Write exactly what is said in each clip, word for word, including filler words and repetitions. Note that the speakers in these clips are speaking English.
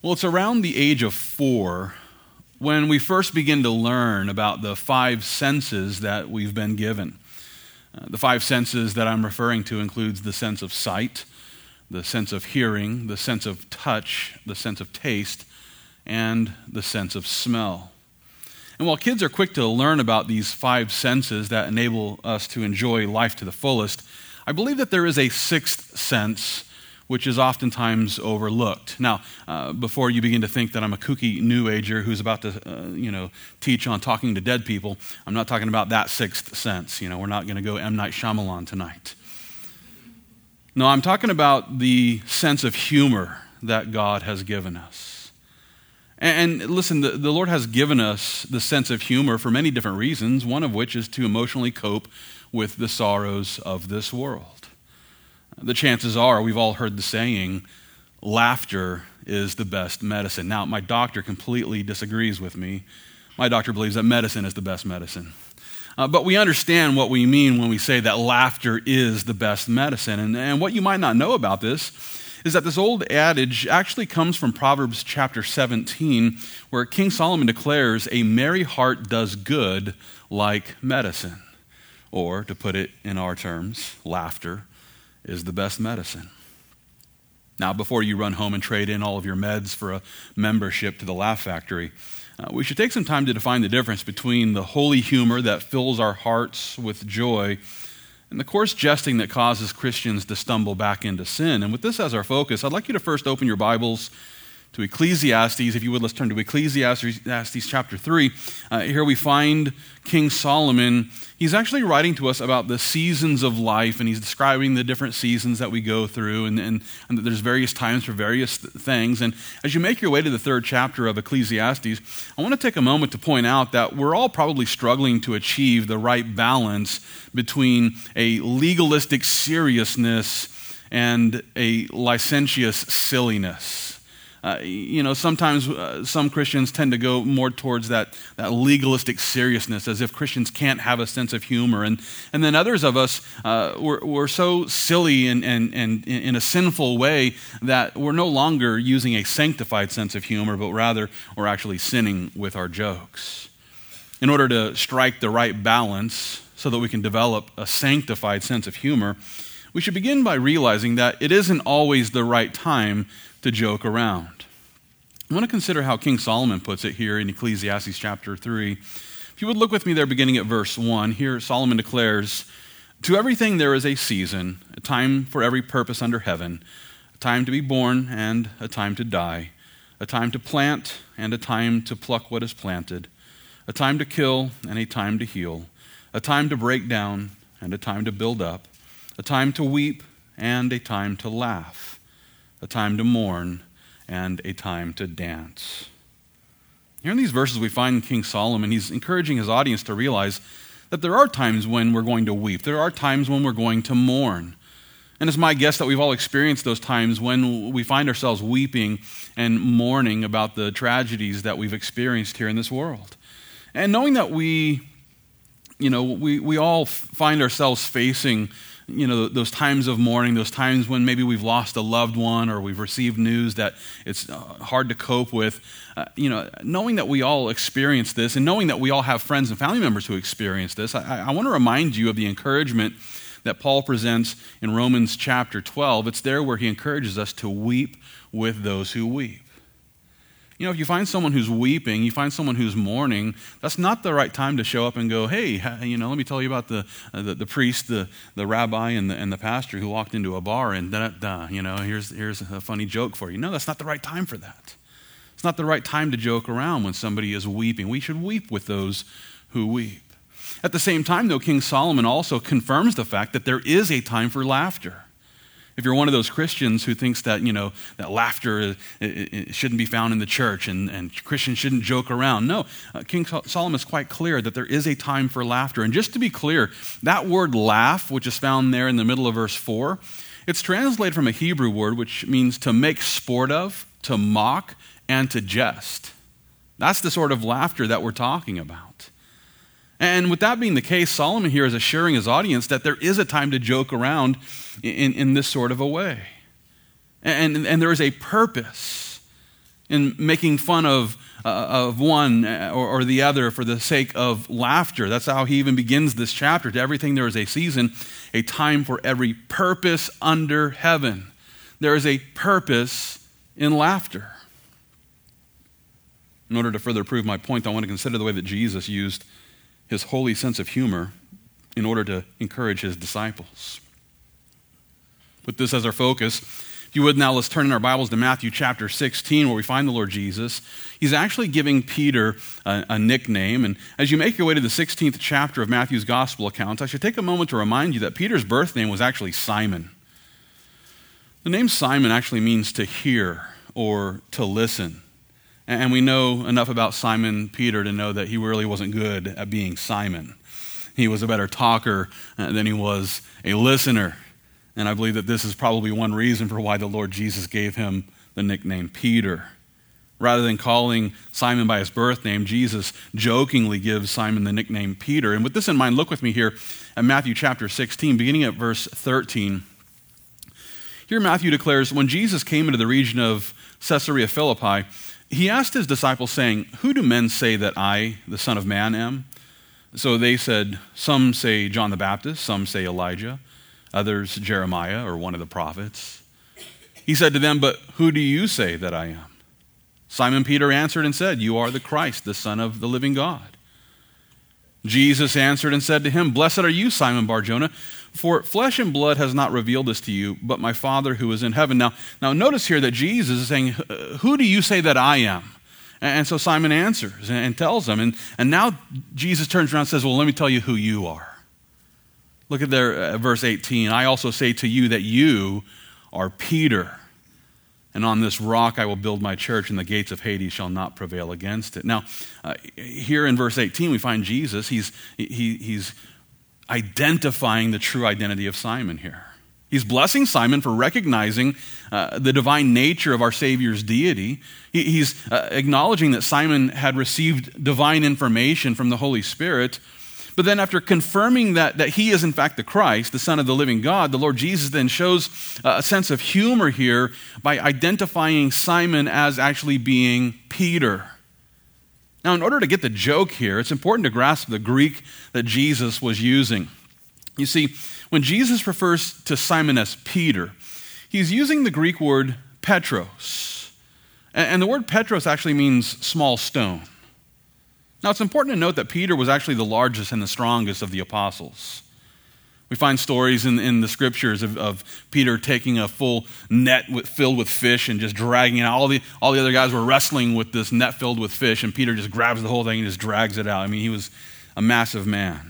Well, it's around the age of four when we first begin to learn about the five senses that we've been given. Uh, the five senses that I'm referring to includes the sense of sight, the sense of hearing, the sense of touch, the sense of taste, and the sense of smell. And while kids are quick to learn about these five senses that enable us to enjoy life to the fullest, I believe that there is a sixth sense which is oftentimes overlooked. Now, uh, before you begin to think that I'm a kooky new ager who's about to, uh, you know, teach on talking to dead people, I'm not talking about that sixth sense. You know, we're not going to go M. Night Shyamalan tonight. No, I'm talking about the sense of humor that God has given us. And, and listen, the, the Lord has given us the sense of humor for many different reasons, one of which is to emotionally cope with the sorrows of this world. The chances are, we've all heard the saying, laughter is the best medicine. Now, my doctor completely disagrees with me. My doctor believes that medicine is the best medicine. Uh, but we understand what we mean when we say that laughter is the best medicine. And, and what you might not know about this is that this old adage actually comes from Proverbs chapter seventeen, where King Solomon declares, "A merry heart does good like medicine." Or, to put it in our terms, laughter is the best medicine. Now, before you run home and trade in all of your meds for a membership to the Laugh Factory, uh, we should take some time to define the difference between the holy humor that fills our hearts with joy and the coarse jesting that causes Christians to stumble back into sin. And with this as our focus, I'd like you to first open your Bibles to Ecclesiastes. If you would, let's turn to Ecclesiastes chapter three. Uh, here we find King Solomon. He's actually writing to us about the seasons of life, and he's describing the different seasons that we go through, and, and, and that there's various times for various th- things. And as you make your way to the third chapter of Ecclesiastes, I want to take a moment to point out that we're all probably struggling to achieve the right balance between a legalistic seriousness and a licentious silliness. Uh, you know, sometimes uh, some Christians tend to go more towards that, that legalistic seriousness, as if Christians can't have a sense of humor. And, and then others of us, uh, we're, we're so silly and, and, and in a sinful way that we're no longer using a sanctified sense of humor, but rather we're actually sinning with our jokes. In order to strike the right balance so that we can develop a sanctified sense of humor, we should begin by realizing that it isn't always the right time to joke around. I want to consider how King Solomon puts it here in Ecclesiastes chapter three. If you would look with me there beginning at verse one, here Solomon declares, "To everything there is a season, a time for every purpose under heaven, a time to be born and a time to die, a time to plant and a time to pluck what is planted, a time to kill and a time to heal, a time to break down and a time to build up, a time to weep and a time to laugh, a time to mourn, and a time to dance." Here in these verses we find King Solomon, he's encouraging his audience to realize that there are times when we're going to weep. There are times when we're going to mourn. And it's my guess that we've all experienced those times when we find ourselves weeping and mourning about the tragedies that we've experienced here in this world. And knowing that we, you know, we, we all find ourselves facing you know, those times of mourning, those times when maybe we've lost a loved one or we've received news that it's hard to cope with, uh, you know, knowing that we all experience this and knowing that we all have friends and family members who experience this, I, I want to remind you of the encouragement that Paul presents in Romans chapter twelve. It's there where he encourages us to weep with those who weep. You know, if you find someone who's weeping, you find someone who's mourning, that's not the right time to show up and go, "Hey, you know, let me tell you about the uh, the, the priest, the, the rabbi, and the, and the pastor who walked into a bar and da da. You know, here's here's a funny joke for you." No, that's not the right time for that. It's not the right time to joke around when somebody is weeping. We should weep with those who weep. At the same time, though, King Solomon also confirms the fact that there is a time for laughter. If you're one of those Christians who thinks that, you know, that laughter it, it, it shouldn't be found in the church and, and Christians shouldn't joke around, no, uh, King Solomon is quite clear that there is a time for laughter. And just to be clear, that word laugh, which is found there in the middle of verse four, it's translated from a Hebrew word which means to make sport of, to mock, and to jest. That's the sort of laughter that we're talking about. And with that being the case, Solomon here is assuring his audience that there is a time to joke around in, in this sort of a way. And, and there is a purpose in making fun of, uh, of one or, or the other for the sake of laughter. That's how he even begins this chapter. To everything there is a season, a time for every purpose under heaven. There is a purpose in laughter. In order to further prove my point, I want to consider the way that Jesus used his holy sense of humor in order to encourage his disciples. With this as our focus, if you would now, let's turn in our Bibles to Matthew chapter sixteen, where we find the Lord Jesus. He's actually giving Peter a, a nickname. And as you make your way to the sixteenth chapter of Matthew's gospel account, I should take a moment to remind you that Peter's birth name was actually Simon. The name Simon actually means to hear or to listen. And we know enough about Simon Peter to know that he really wasn't good at being Simon. He was a better talker than he was a listener. And I believe that this is probably one reason for why the Lord Jesus gave him the nickname Peter. Rather than calling Simon by his birth name, Jesus jokingly gives Simon the nickname Peter. And with this in mind, look with me here at Matthew chapter sixteen, beginning at verse thirteen. Here Matthew declares, when Jesus came into the region of Caesarea Philippi, he asked his disciples, saying, "Who do men say that I, the Son of Man, am?" So they said, "Some say John the Baptist, some say Elijah, others Jeremiah or one of the prophets." He said to them, "But who do you say that I am?" Simon Peter answered and said, "You are the Christ, the Son of the living God." Jesus answered and said to him, "Blessed are you, Simon Bar-Jonah, for flesh and blood has not revealed this to you, but my Father who is in heaven." Now, now notice here that Jesus is saying, "Who do you say that I am?" And so Simon answers and tells him. And, and now Jesus turns around and says, "Well, let me tell you who you are." Look at there, uh, verse eighteen. "I also say to you that you are Peter, and on this rock I will build my church, and the gates of Hades shall not prevail against it." Now, uh, here in verse eighteen, we find Jesus. He's, he, he's identifying the true identity of Simon here. He's blessing Simon for recognizing uh, the divine nature of our Savior's deity. He, he's uh, acknowledging that Simon had received divine information from the Holy Spirit. But then after confirming that, that he is in fact the Christ, the Son of the living God, the Lord Jesus then shows uh, a sense of humor here by identifying Simon as actually being Peter. Now, in order to get the joke here, it's important to grasp the Greek that Jesus was using. You see, when Jesus refers to Simon as Peter, he's using the Greek word Petros. And the word Petros actually means small stone. Now, it's important to note that Peter was actually the largest and the strongest of the apostles. We find stories in, in the scriptures of, of Peter taking a full net with, filled with fish and just dragging it out. All the, all the other guys were wrestling with this net filled with fish, and Peter just grabs the whole thing and just drags it out. I mean, he was a massive man.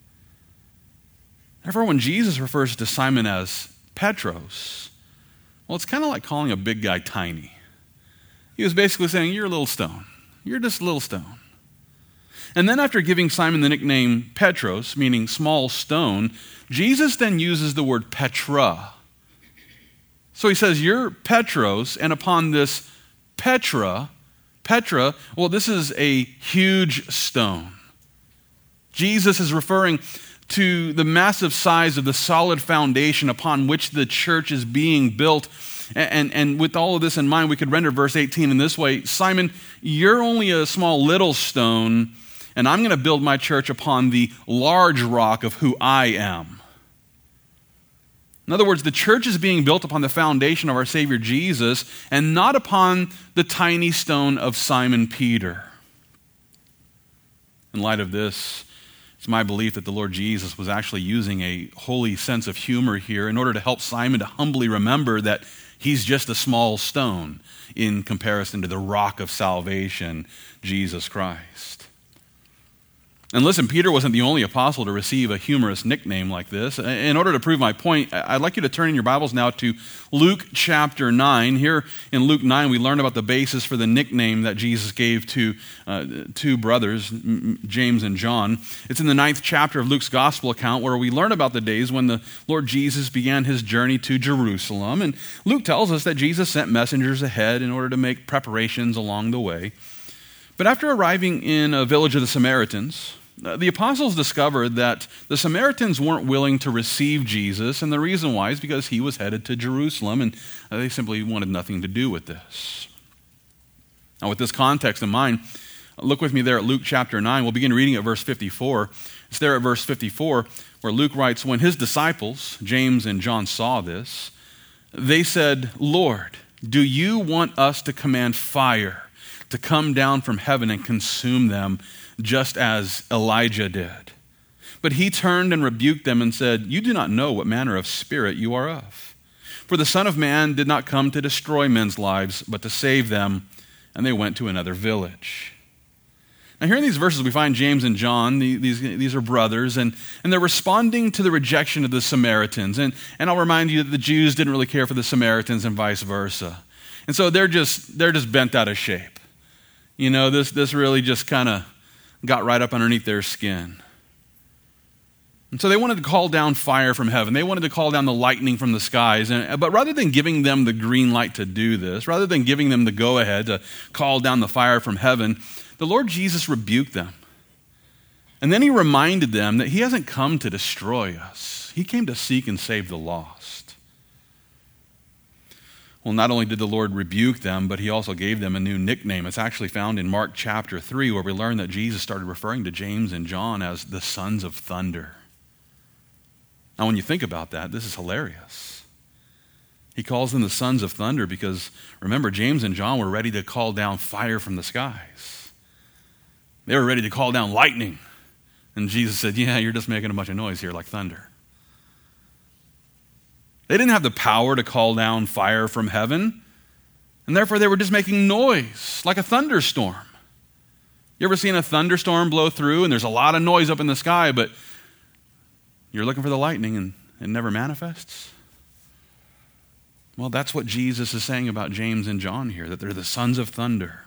Therefore, when Jesus refers to Simon as Petros, well, it's kind of like calling a big guy tiny. He was basically saying, "You're a little stone. You're just a little stone." And then after giving Simon the nickname Petros, meaning small stone, Jesus then uses the word Petra. So he says, "You're Petros, and upon this Petra," Petra, well, this is a huge stone. Jesus is referring to the massive size of the solid foundation upon which the church is being built. And, and, and with all of this in mind, we could render verse eighteen in this way: "Simon, you're only a small little stone, and I'm going to build my church upon the large rock of who I am." In other words, the church is being built upon the foundation of our Savior Jesus and not upon the tiny stone of Simon Peter. In light of this, it's my belief that the Lord Jesus was actually using a holy sense of humor here in order to help Simon to humbly remember that he's just a small stone in comparison to the rock of salvation, Jesus Christ. And listen, Peter wasn't the only apostle to receive a humorous nickname like this. In order to prove my point, I'd like you to turn in your Bibles now to Luke chapter nine. Here in Luke nine, we learn about the basis for the nickname that Jesus gave to uh, two brothers, James and John. It's in the ninth chapter of Luke's gospel account where we learn about the days when the Lord Jesus began his journey to Jerusalem. And Luke tells us that Jesus sent messengers ahead in order to make preparations along the way. But after arriving in a village of the Samaritans, the apostles discovered that the Samaritans weren't willing to receive Jesus, and the reason why is because he was headed to Jerusalem, and they simply wanted nothing to do with this. Now, with this context in mind, look with me there at Luke chapter nine. We'll begin reading at verse fifty-four. It's there at verse fifty-four where Luke writes, when his disciples, James and John, saw this, they said, Lord, do you want us to command fire to come down from heaven and consume them, just as Elijah did? But he turned and rebuked them and said, you do not know what manner of spirit you are of. For the Son of Man did not come to destroy men's lives, but to save them. And they went to another village. Now here in these verses we find James and John, these, these are brothers, and, and they're responding to the rejection of the Samaritans. And, and I'll remind you that the Jews didn't really care for the Samaritans and vice versa. And so they're just, they're just bent out of shape. You know, this, this really just kind of got right up underneath their skin. And so they wanted to call down fire from heaven. They wanted to call down the lightning from the skies. And, but rather than giving them the green light to do this, rather than giving them the go-ahead to call down the fire from heaven, the Lord Jesus rebuked them. And then he reminded them that he hasn't come to destroy us. He came to seek and save the lost. Well, not only did the Lord rebuke them, but he also gave them a new nickname. It's actually found in Mark chapter three, where we learn that Jesus started referring to James and John as the sons of thunder. Now, when you think about that, this is hilarious. He calls them the sons of thunder because, remember, James and John were ready to call down fire from the skies. They were ready to call down lightning. And Jesus said, yeah, you're just making a bunch of noise here like thunder. They didn't have the power to call down fire from heaven, and therefore they were just making noise like a thunderstorm. You ever seen a thunderstorm blow through and there's a lot of noise up in the sky, but you're looking for the lightning and it never manifests? Well, that's what Jesus is saying about James and John here, that they're the sons of thunder.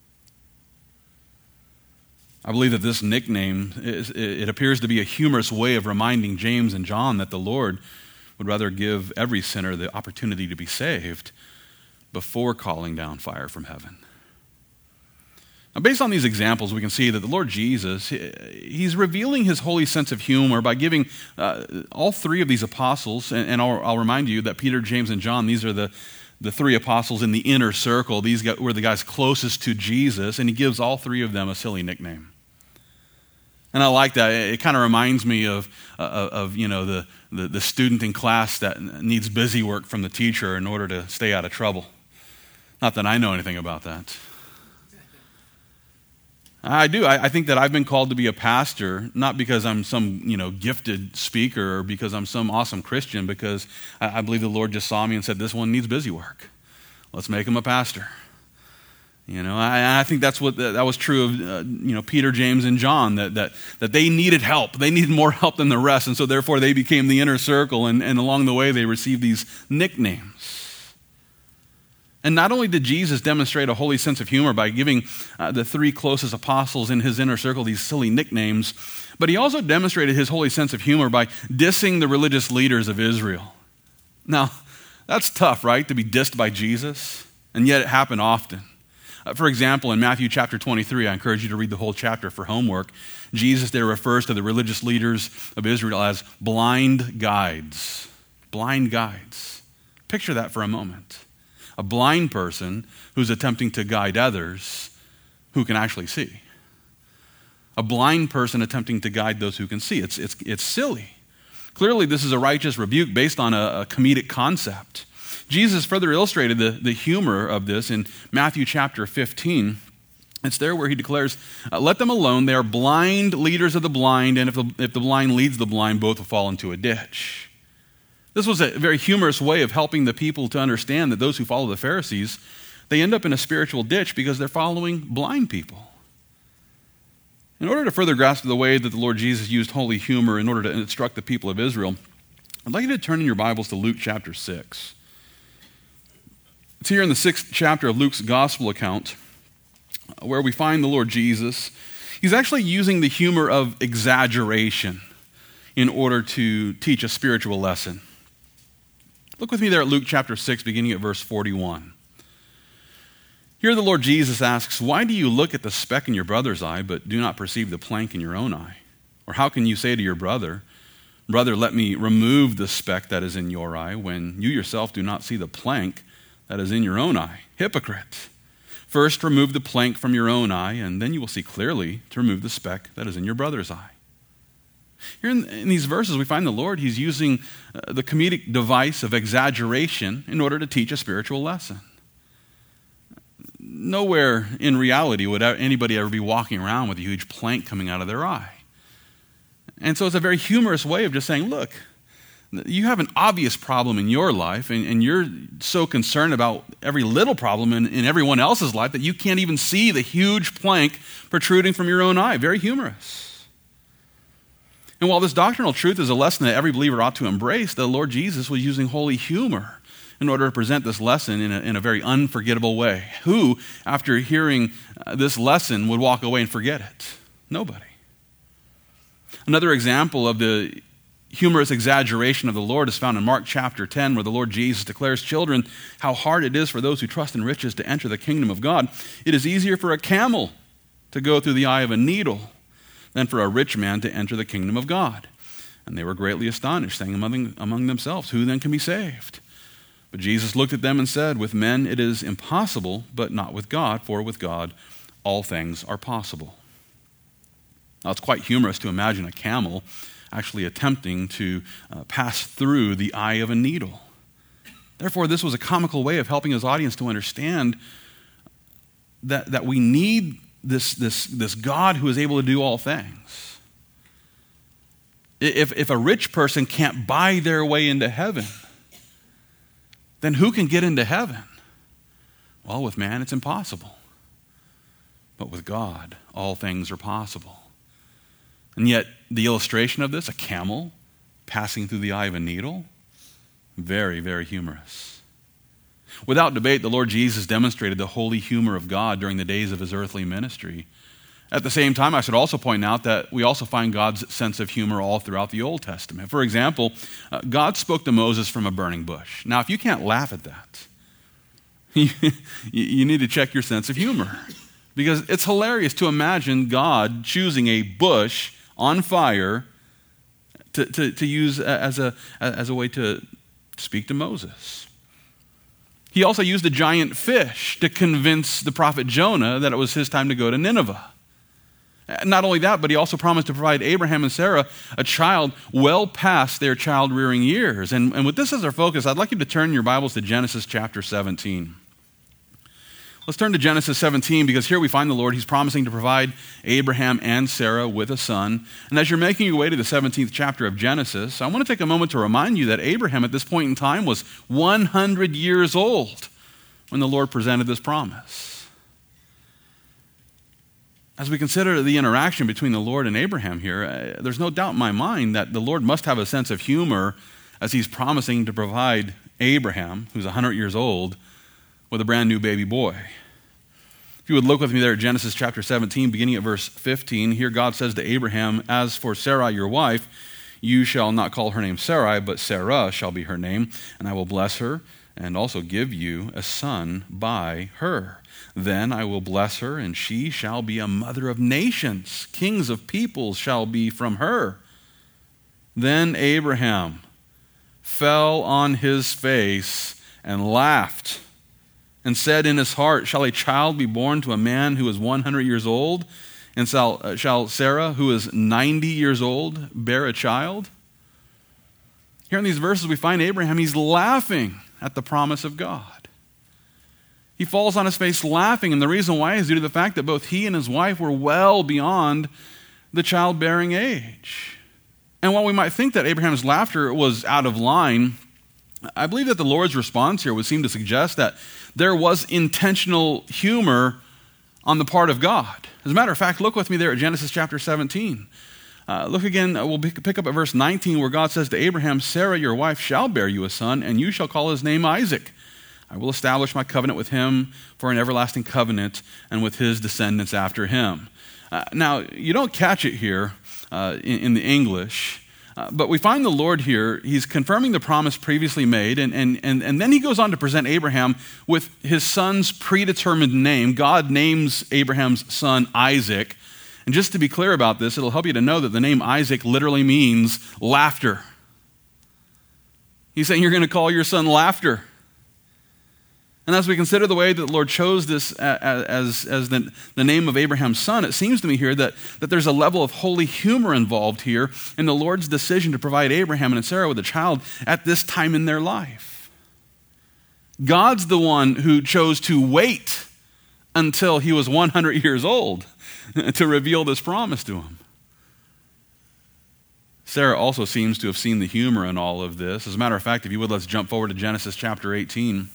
I believe that this nickname, is, it appears to be a humorous way of reminding James and John that the Lord would rather give every sinner the opportunity to be saved before calling down fire from heaven. Now, based on these examples, we can see that the Lord Jesus, he's revealing his holy sense of humor by giving uh, all three of these apostles, and, and I'll, I'll remind you that Peter, James, and John, these are the, the three apostles in the inner circle. These were the guys closest to Jesus, and he gives all three of them a silly nickname. And I like that. It kind of reminds me of, uh, of you know, the, the, the student in class that needs busy work from the teacher in order to stay out of trouble. Not that I know anything about that. I do. I, I think that I've been called to be a pastor, not because I'm some, you know, gifted speaker or because I'm some awesome Christian, because I, I believe the Lord just saw me and said, this one needs busy work. Let's make him a pastor. You know, I, I think that's what that was true of, uh, you know, Peter, James, and John, that, that that they needed help. They needed more help than the rest, and so therefore they became the inner circle, and, and along the way they received these nicknames. And not only did Jesus demonstrate a holy sense of humor by giving uh, the three closest apostles in his inner circle these silly nicknames, but he also demonstrated his holy sense of humor by dissing the religious leaders of Israel. Now, that's tough, right, to be dissed by Jesus, and yet it happened often. Uh, for example, in Matthew chapter twenty-three, I encourage you to read the whole chapter for homework. Jesus there refers to the religious leaders of Israel as blind guides. Blind guides. Picture that for a moment. A blind person who's attempting to guide others who can actually see. A blind person attempting to guide those who can see. It's, it's, it's silly. Clearly, this is a righteous rebuke based on a, a comedic concept. Jesus further illustrated the, the humor of this in Matthew chapter fifteen. It's there where he declares, let them alone. They are blind leaders of the blind, and if the, if the blind leads the blind, both will fall into a ditch. This was a very humorous way of helping the people to understand that those who follow the Pharisees, they end up in a spiritual ditch because they're following blind people. In order to further grasp the way that the Lord Jesus used holy humor in order to instruct the people of Israel, I'd like you to turn in your Bibles to Luke chapter six. It's here in the sixth chapter of Luke's gospel account where we find the Lord Jesus. He's actually using the humor of exaggeration in order to teach a spiritual lesson. Look with me there at Luke chapter six, beginning at verse forty-one. Here the Lord Jesus asks, why do you look at the speck in your brother's eye, but do not perceive the plank in your own eye? Or how can you say to your brother, brother, let me remove the speck that is in your eye, when you yourself do not see the plank that is in your own eye? Hypocrite. First remove the plank from your own eye, and then you will see clearly to remove the speck that is in your brother's eye. Here in, in these verses, we find the Lord, he's using uh, the comedic device of exaggeration in order to teach a spiritual lesson. Nowhere in reality would anybody ever be walking around with a huge plank coming out of their eye. And so it's a very humorous way of just saying, look, you have an obvious problem in your life, and, and you're so concerned about every little problem in, in everyone else's life that you can't even see the huge plank protruding from your own eye. Very humorous. And while this doctrinal truth is a lesson that every believer ought to embrace, the Lord Jesus was using holy humor in order to present this lesson in a, in a very unforgettable way. Who, after hearing uh, this lesson, would walk away and forget it? Nobody. Another example of the humorous exaggeration of the Lord is found in Mark chapter ten, where the Lord Jesus declares, children, how hard it is for those who trust in riches to enter the kingdom of God. It is easier for a camel to go through the eye of a needle than for a rich man to enter the kingdom of God. And they were greatly astonished, saying among, among themselves, who then can be saved? But Jesus looked at them and said, with men it is impossible, but not with God, for with God all things are possible. Now, it's quite humorous to imagine a camel actually attempting to uh, pass through the eye of a needle. Therefore, this was a comical way of helping his audience to understand that, that we need this, this, this God who is able to do all things. If, if a rich person can't buy their way into heaven, then who can get into heaven? Well, with man, it's impossible. But with God, all things are possible. And yet, the illustration of this, a camel passing through the eye of a needle, very, very humorous. Without debate, the Lord Jesus demonstrated the holy humor of God during the days of his earthly ministry. At the same time, I should also point out that we also find God's sense of humor all throughout the Old Testament. For example, uh, God spoke to Moses from a burning bush. Now, if you can't laugh at that, you, you need to check your sense of humor. Because it's hilarious to imagine God choosing a bush on fire to, to, to use as a, as a way to speak to Moses. He also used a giant fish to convince the prophet Jonah that it was his time to go to Nineveh. Not only that, but he also promised to provide Abraham and Sarah a child well past their child-rearing years. And, and with this as our focus, I'd like you to turn your Bibles to Genesis chapter seventeen. Let's turn to Genesis seventeen, because here we find the Lord, he's promising to provide Abraham and Sarah with a son. And as you're making your way to the seventeenth chapter of Genesis, I want to take a moment to remind you that Abraham at this point in time was one hundred years old when the Lord presented this promise. As we consider the interaction between the Lord and Abraham here, uh, there's no doubt in my mind that the Lord must have a sense of humor as he's promising to provide Abraham, who's one hundred years old, with a brand new baby boy. If you would look with me there at Genesis chapter seventeen, beginning at verse fifteen, here God says to Abraham, as for Sarai your wife, you shall not call her name Sarai, but Sarah shall be her name, and I will bless her and also give you a son by her. Then I will bless her, and she shall be a mother of nations. Kings of peoples shall be from her. Then Abraham fell on his face and laughed, and said in his heart, shall a child be born to a man who is one hundred years old? And shall, uh, shall Sarah, who is ninety years old, bear a child? Here in these verses we find Abraham, he's laughing at the promise of God. He falls on his face laughing, and the reason why is due to the fact that both he and his wife were well beyond the childbearing age. And while we might think that Abraham's laughter was out of line, I believe that the Lord's response here would seem to suggest that there was intentional humor on the part of God. As a matter of fact, look with me there at Genesis chapter seventeen. Uh, look again, we'll pick up at verse nineteen, where God says to Abraham, Sarah, your wife, shall bear you a son, and you shall call his name Isaac. I will establish my covenant with him for an everlasting covenant, and with his descendants after him. Uh, now, you don't catch it here uh, in, in the English, uh, but we find the Lord here, he's confirming the promise previously made, and, and, and, and then he goes on to present Abraham with his son's predetermined name. God names Abraham's son Isaac. And just to be clear about this, it'll help you to know that the name Isaac literally means laughter. He's saying you're going to call your son Laughter. And as we consider the way that the Lord chose this as, as the, the name of Abraham's son, it seems to me here that, that there's a level of holy humor involved here in the Lord's decision to provide Abraham and Sarah with a child at this time in their life. God's the one who chose to wait until he was one hundred years old to reveal this promise to him. Sarah also seems to have seen the humor in all of this. As a matter of fact, if you would, let's jump forward to Genesis chapter eighteen.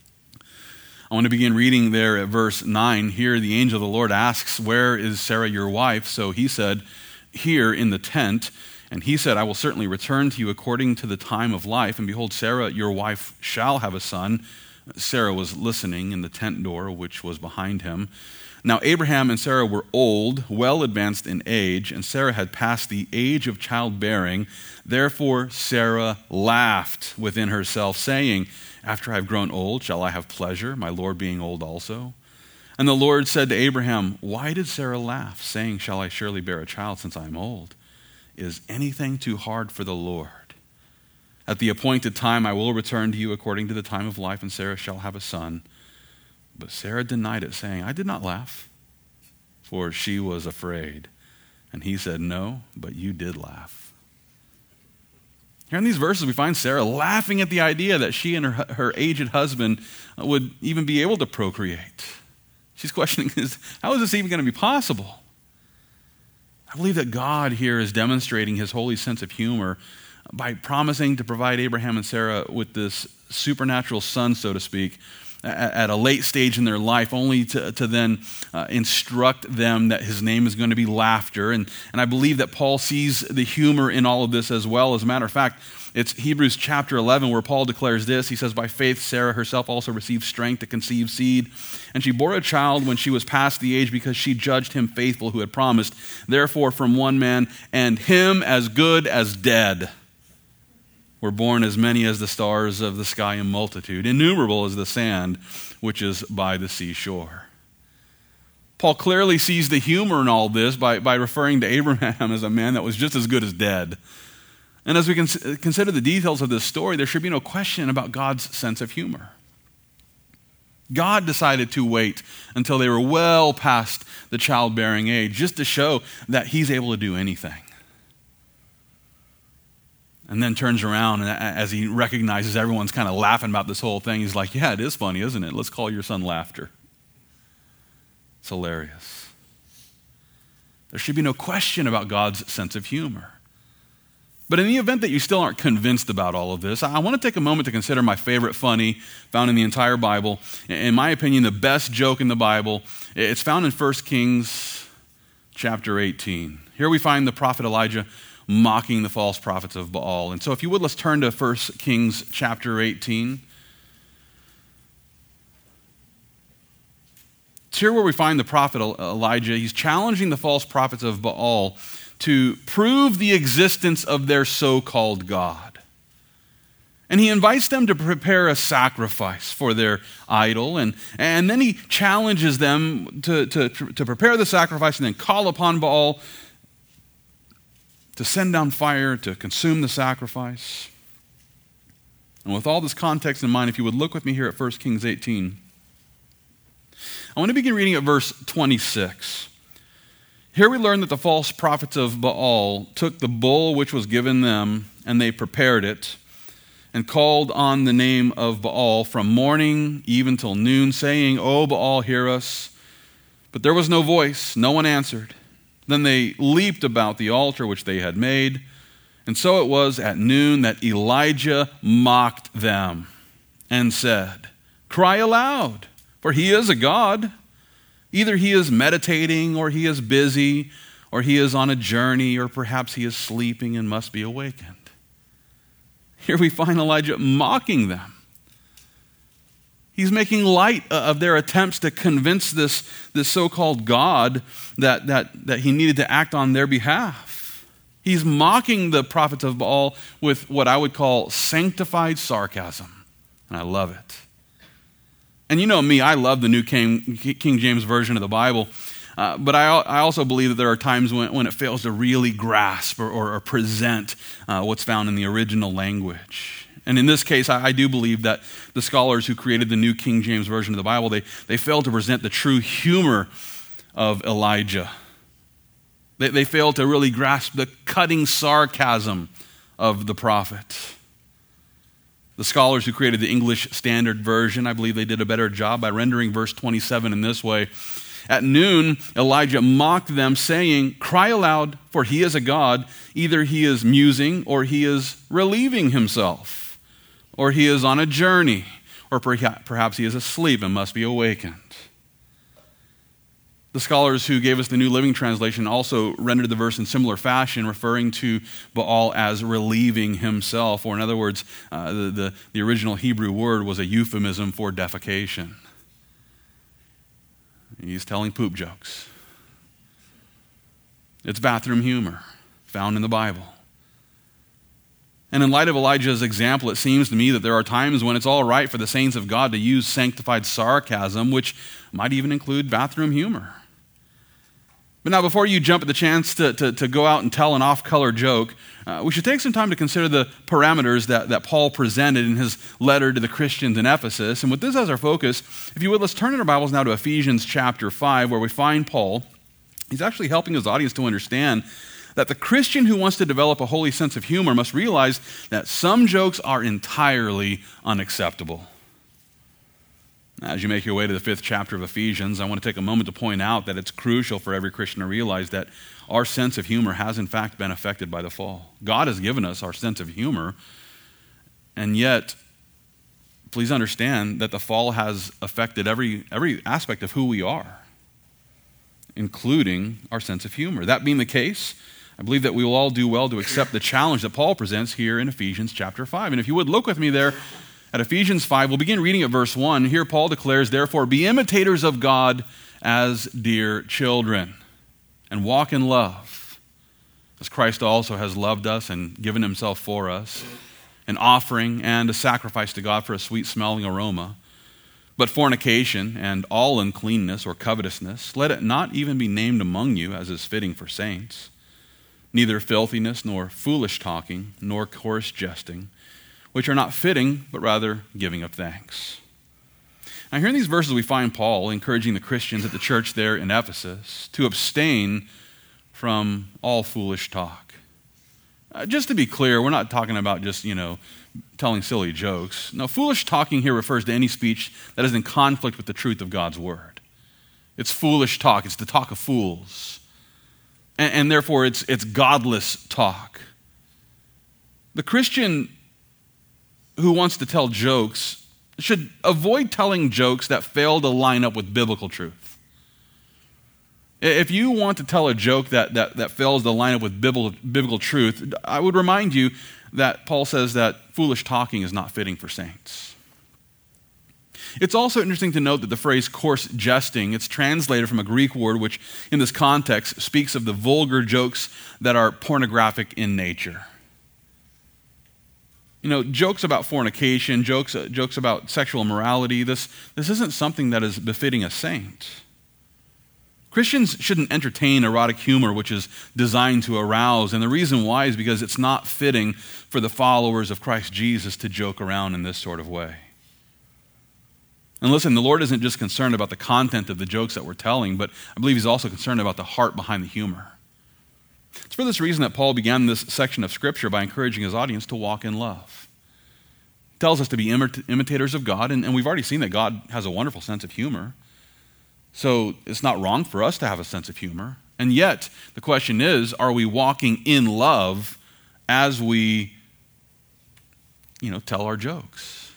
I want to begin reading there at verse nine. Here the angel of the Lord asks, "Where is Sarah your wife?" So he said, "Here in the tent." And he said, "I will certainly return to you according to the time of life. And behold, Sarah your wife shall have a son." Sarah was listening in the tent door, which was behind him. Now Abraham and Sarah were old, well advanced in age, and Sarah had passed the age of childbearing. Therefore Sarah laughed within herself, saying, "After I have grown old, shall I have pleasure, my Lord being old also?" And the Lord said to Abraham, "Why did Sarah laugh, saying, 'Shall I surely bear a child since I am old?' Is anything too hard for the Lord? At the appointed time I will return to you according to the time of life, and Sarah shall have a son." But Sarah denied it, saying, "I did not laugh," for she was afraid. And he said, "No, but you did laugh." Here in these verses, we find Sarah laughing at the idea that she and her, her aged husband would even be able to procreate. She's questioning, how is this even going to be possible? I believe that God here is demonstrating his holy sense of humor by promising to provide Abraham and Sarah with this supernatural son, so to speak, at a late stage in their life, only to, to then uh, instruct them that his name is going to be laughter. And, and I believe that Paul sees the humor in all of this as well. As a matter of fact, it's Hebrews chapter eleven where Paul declares this. He says, "By faith Sarah herself also received strength to conceive seed, and she bore a child when she was past the age because she judged him faithful who had promised. Therefore from one man, and him as good as dead, were born as many as the stars of the sky in multitude, innumerable as the sand which is by the seashore." Paul clearly sees the humor in all this by, by referring to Abraham as a man that was just as good as dead. And as we cons- consider the details of this story, there should be no question about God's sense of humor. God decided to wait until they were well past the childbearing age just to show that he's able to do anything. And then turns around, and as he recognizes everyone's kind of laughing about this whole thing, he's like, "Yeah, it is funny, isn't it? Let's call your son Laughter." It's hilarious. There should be no question about God's sense of humor. But in the event that you still aren't convinced about all of this, I want to take a moment to consider my favorite funny found in the entire Bible. In my opinion, the best joke in the Bible. It's found in First Kings chapter eighteen. Here we find the prophet Elijah mocking the false prophets of Baal. And so if you would, let's turn to First Kings chapter eighteen. It's here where we find the prophet Elijah. He's challenging the false prophets of Baal to prove the existence of their so-called God. And he invites them to prepare a sacrifice for their idol. And, and then he challenges them to, to, to prepare the sacrifice and then call upon Baal to send down fire to consume the sacrifice. And with all this context in mind, if you would look with me here at First Kings eighteen, I want to begin reading at verse twenty-six. Here we learn that the false prophets of Baal took the bull which was given them, and they prepared it, and called on the name of Baal from morning even till noon, saying, "O Baal, hear us." But there was no voice, no one answered. Then they leaped about the altar which they had made. And so it was at noon that Elijah mocked them and said, "Cry aloud, for he is a god. Either he is meditating, or he is busy, or he is on a journey, or perhaps he is sleeping and must be awakened." Here we find Elijah mocking them. He's making light of their attempts to convince this, this so-called God that, that, that he needed to act on their behalf. He's mocking the prophets of Baal with what I would call sanctified sarcasm. And I love it. And you know me, I love the New King, King James Version of the Bible. Uh, but I, I also believe that there are times when, when it fails to really grasp or, or, or present uh, what's found in the original language. And in this case, I, I do believe that the scholars who created the New King James Version of the Bible, they, they failed to present the true humor of Elijah. They, they failed to really grasp the cutting sarcasm of the prophet. The scholars who created the English Standard Version, I believe they did a better job by rendering verse twenty-seven in this way. At noon, Elijah mocked them, saying, "Cry aloud, for he is a god. Either he is musing, or he is relieving himself, or he is on a journey, or perhaps he is asleep and must be awakened." The scholars who gave us the New Living Translation also rendered the verse in similar fashion, referring to Baal as relieving himself, or in other words, uh, the, the, the original Hebrew word was a euphemism for defecation. He's telling poop jokes. It's bathroom humor found in the Bible. And in light of Elijah's example, it seems to me that there are times when it's all right for the saints of God to use sanctified sarcasm, which might even include bathroom humor. But now, before you jump at the chance to, to, to go out and tell an off-color joke, uh, we should take some time to consider the parameters that, that Paul presented in his letter to the Christians in Ephesus. And with this as our focus, if you would, let's turn in our Bibles now to Ephesians chapter five, where we find Paul. He's actually helping his audience to understand that the Christian who wants to develop a holy sense of humor must realize that some jokes are entirely unacceptable. As you make your way to the fifth chapter of Ephesians, I want to take a moment to point out that it's crucial for every Christian to realize that our sense of humor has in fact been affected by the fall. God has given us our sense of humor, and yet, please understand that the fall has affected every, every aspect of who we are, including our sense of humor. That being the case, I believe that we will all do well to accept the challenge that Paul presents here in Ephesians chapter five. And if you would, look with me there at Ephesians five. We'll begin reading at verse one. Here Paul declares, "Therefore be imitators of God as dear children, and walk in love, as Christ also has loved us and given himself for us, an offering and a sacrifice to God for a sweet-smelling aroma. But fornication and all uncleanness or covetousness, let it not even be named among you, as is fitting for saints. Neither filthiness, nor foolish talking, nor coarse jesting, which are not fitting, but rather giving of thanks." Now, here in these verses, we find Paul encouraging the Christians at the church there in Ephesus to abstain from all foolish talk. Uh, just to be clear, we're not talking about just, you know, telling silly jokes. No, foolish talking here refers to any speech that is in conflict with the truth of God's word. It's foolish talk. It's the talk of fools. And, and therefore, it's, it's godless talk. The Christian who wants to tell jokes should avoid telling jokes that fail to line up with biblical truth. If you want to tell a joke that, that, that fails to line up with biblical, biblical truth, I would remind you that Paul says that foolish talking is not fitting for saints. It's also interesting to note that the phrase coarse jesting, it's translated from a Greek word which in this context speaks of the vulgar jokes that are pornographic in nature. You know, jokes about fornication, jokes, uh, jokes about sexual immorality, this, this isn't something that is befitting a saint. Christians shouldn't entertain erotic humor which is designed to arouse, and the reason why is because it's not fitting for the followers of Christ Jesus to joke around in this sort of way. And listen, the Lord isn't just concerned about the content of the jokes that we're telling, but I believe he's also concerned about the heart behind the humor. It's for this reason that Paul began this section of Scripture by encouraging his audience to walk in love. He tells us to be imitators of God, and, and we've already seen that God has a wonderful sense of humor. So it's not wrong for us to have a sense of humor. And yet, the question is, are we walking in love as we, you know, tell our jokes?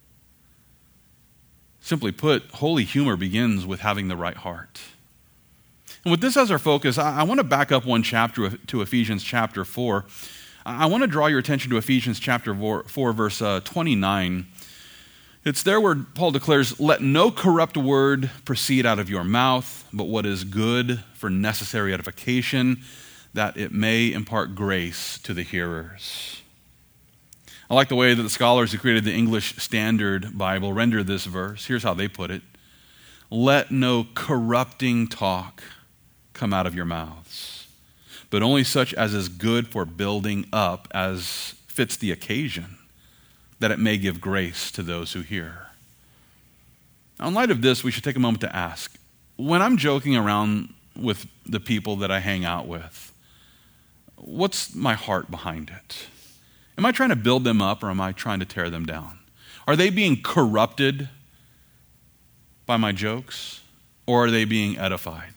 Simply put, holy humor begins with having the right heart. And with this as our focus, I, I want to back up one chapter to Ephesians chapter four. I want to draw your attention to Ephesians chapter four, verse uh, twenty-nine. It's there where Paul declares, "Let no corrupt word proceed out of your mouth, but what is good for necessary edification, that it may impart grace to the hearers." I like the way that the scholars who created the English Standard Bible render this verse. Here's how they put it: "Let no corrupting talk come out of your mouths, but only such as is good for building up, as fits the occasion, that it may give grace to those who hear. Now, in light of this, we should take a moment to ask, when I'm joking around with the people that I hang out with, what's my heart behind it? Am I trying to build them up or am I trying to tear them down? Are they being corrupted by my jokes or are they being edified?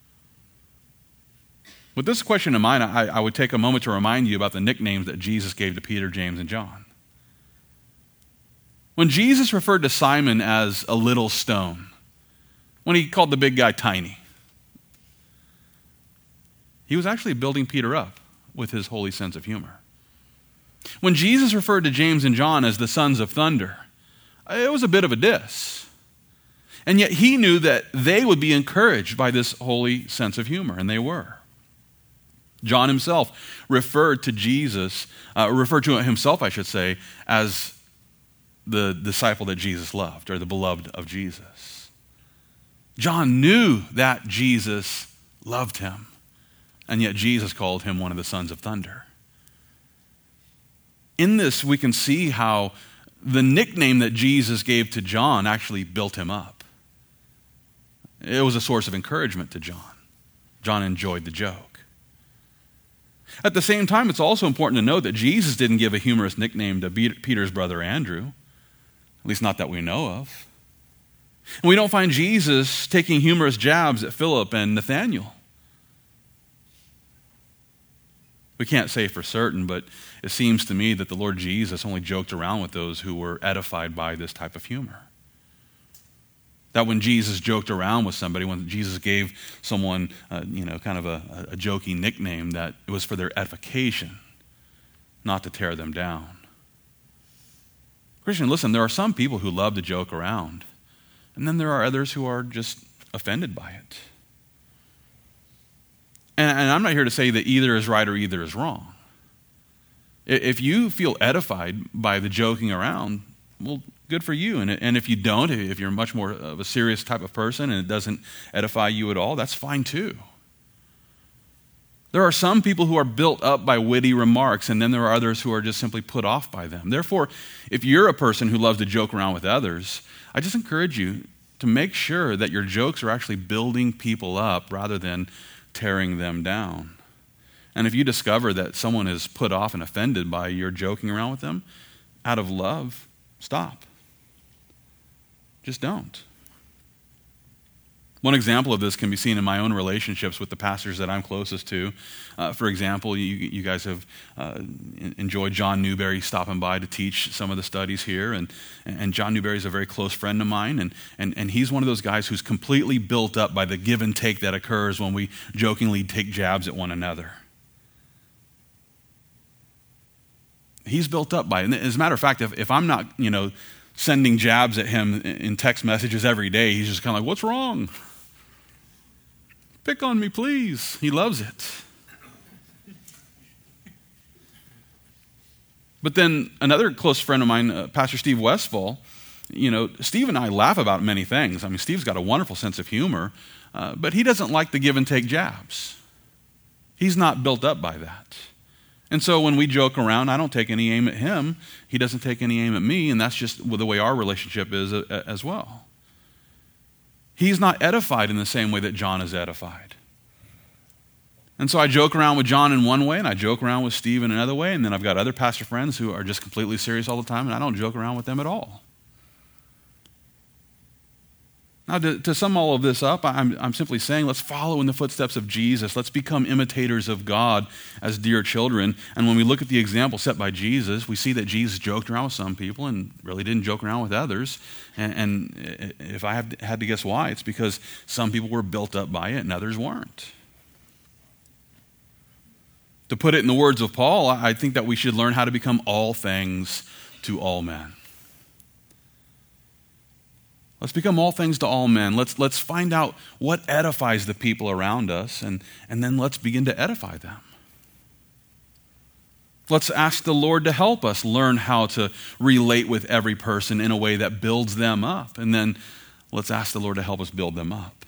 With this question in mind, I, I would take a moment to remind you about the nicknames that Jesus gave to Peter, James, and John. When Jesus referred to Simon as a little stone, when he called the big guy tiny, he was actually building Peter up with his holy sense of humor. When Jesus referred to James and John as the sons of thunder, it was a bit of a diss. And yet he knew that they would be encouraged by this holy sense of humor, and they were. John himself referred to Jesus, uh, referred to himself, I should say, as the disciple that Jesus loved, or the beloved of Jesus. John knew that Jesus loved him, and yet Jesus called him one of the sons of thunder. In this, we can see how the nickname that Jesus gave to John actually built him up. It was a source of encouragement to John. John enjoyed the joke. At the same time, it's also important to note that Jesus didn't give a humorous nickname to Peter's brother Andrew, at least not that we know of. And we don't find Jesus taking humorous jabs at Philip and Nathanael. We can't say for certain, but it seems to me that the Lord Jesus only joked around with those who were edified by this type of humor. That when Jesus joked around with somebody, when Jesus gave someone, uh, you know, kind of a, a joking nickname, that it was for their edification, not to tear them down. Christian, listen, there are some people who love to joke around, and then there are others who are just offended by it. And, and I'm not here to say that either is right or either is wrong. If you feel edified by the joking around, well, good for you. And, and if you don't, if you're much more of a serious type of person and it doesn't edify you at all, that's fine too. There are some people who are built up by witty remarks, and then there are others who are just simply put off by them. Therefore, if you're a person who loves to joke around with others, I just encourage you to make sure that your jokes are actually building people up rather than tearing them down. And if you discover that someone is put off and offended by your joking around with them, out of love, stop. Just don't. One example of this can be seen in my own relationships with the pastors that I'm closest to. Uh, for example, you, you guys have uh, enjoyed John Newberry stopping by to teach some of the studies here. And, and John Newberry is a very close friend of mine. And, and, and he's one of those guys who's completely built up by the give and take that occurs when we jokingly take jabs at one another. He's built up by it. And as a matter of fact, if, if I'm not, you know, sending jabs at him in text messages every day, he's just kind of like, what's wrong? Pick on me, please. He loves it. But then another close friend of mine, uh, Pastor Steve Westfall, you know, Steve and I laugh about many things. I mean, Steve's got a wonderful sense of humor, uh, but he doesn't like the give and take jabs. He's not built up by that. And so when we joke around, I don't take any aim at him. He doesn't take any aim at me, and that's just the way our relationship is as well. He's not edified in the same way that John is edified. And so I joke around with John in one way, and I joke around with Steve in another way, and then I've got other pastor friends who are just completely serious all the time, and I don't joke around with them at all. Now, to, to sum all of this up, I'm, I'm simply saying let's follow in the footsteps of Jesus. Let's become imitators of God as dear children. And when we look at the example set by Jesus, we see that Jesus joked around with some people and really didn't joke around with others. And, and if I have, had to guess why, it's because some people were built up by it and others weren't. To put it in the words of Paul, I think that we should learn how to become all things to all men. Let's become all things to all men. Let's, let's find out what edifies the people around us, and, and then let's begin to edify them. Let's ask the Lord to help us learn how to relate with every person in a way that builds them up, and then let's ask the Lord to help us build them up.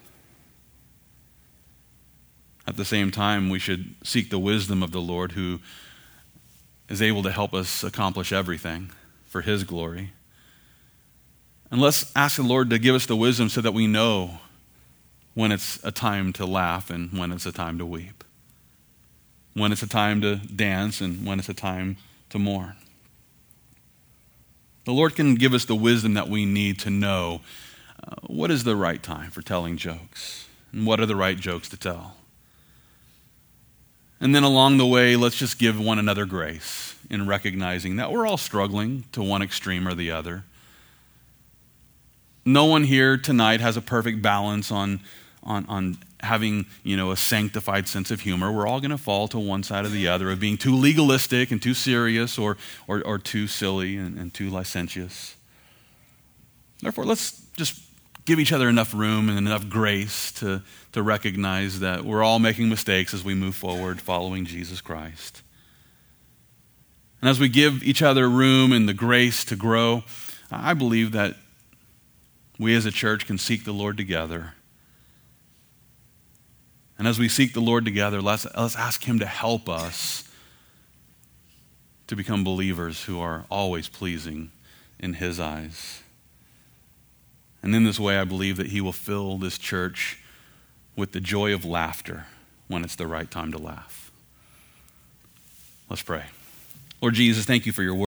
At the same time, we should seek the wisdom of the Lord, who is able to help us accomplish everything for his glory. And let's ask the Lord to give us the wisdom so that we know when it's a time to laugh and when it's a time to weep, when it's a time to dance and when it's a time to mourn. The Lord can give us the wisdom that we need to know uh, what is the right time for telling jokes and what are the right jokes to tell. And then along the way, let's just give one another grace in recognizing that we're all struggling to one extreme or the other. No one here tonight has a perfect balance on, on, on having, you know, a sanctified sense of humor. We're all going to fall to one side or the other of being too legalistic and too serious or, or, or too silly and, and too licentious. Therefore, let's just give each other enough room and enough grace to, to recognize that we're all making mistakes as we move forward following Jesus Christ. And as we give each other room and the grace to grow, I believe that we as a church can seek the Lord together. And as we seek the Lord together, let's, let's ask him to help us to become believers who are always pleasing in his eyes. And in this way, I believe that he will fill this church with the joy of laughter when it's the right time to laugh. Let's pray. Lord Jesus, thank you for your word.